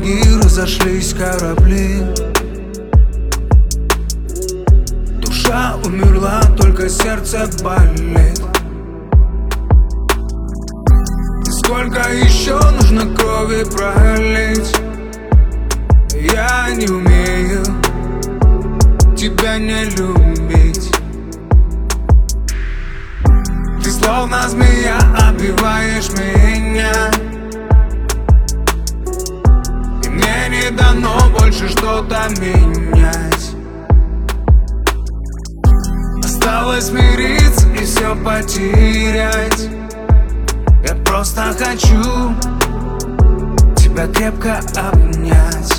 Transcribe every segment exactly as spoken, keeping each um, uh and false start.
береги разошлись корабли. Душа умерла, только сердце болит. И сколько еще нужно крови пролить? Я не умею тебя не любить. Ты словно змея обвиваешь меня, и мне не дано больше что-то менять. Осталось смириться и все потерять. Я просто хочу тебя крепко обнять.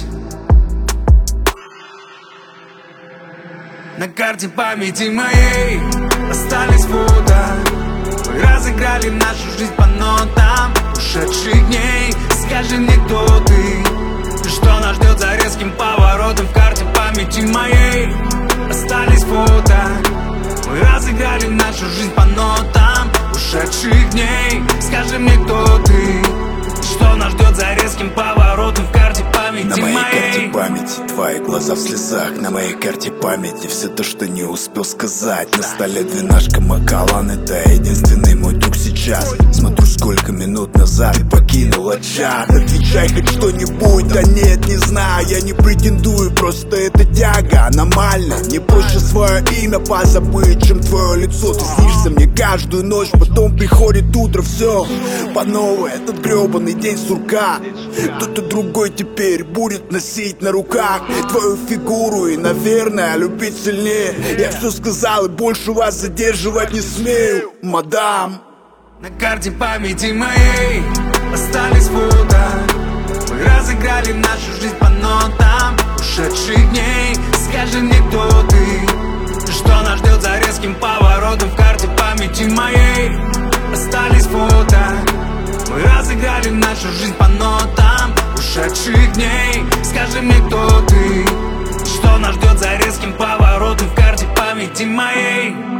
На карте памяти моей остались фото. Мы разыграли нашу жизнь по нотам ушедших дней. Скажи мне, кто ты, что нас ждет за резким поворотом. В карте памяти моей остались фото. Мы разыграли нашу жизнь по нотам ушедших дней. Скажи мне, кто ты, что нас ждет за резким поворотом. В карте памяти на моей моей карте памяти твои глаза в слезах. На моей карте памяти все то, что не успел сказать. На столе двенашка Макалан, это единственный мой друг сейчас. Смотрю, сколько минут назад ты покинула чат. Отвечай хоть что-нибудь, да нет, не знаю. Я не претендую, просто это тяга аномальна. Не проще свое имя позабыть, чем твое лицо. Ты снишься мне каждую ночь, потом приходит утро, все по новой. Этот гребаный день сурка, кто-то другой теперь будет носить на руках твою фигуру и, наверное, любить сильнее. Я все сказал и больше вас задерживать не смею, мадам. На карте памяти моей остались фото. Мы разыграли нашу жизнь по нотам ушедших дней. Скажи мне, кто ты, что нас ждет за резким поворотом. В карте памяти моей остались фото. Мы разыграли нашу жизнь по нотам ушедших дней. Скажи мне, кто ты, что нас ждет за резким поворотом. В карте памяти моей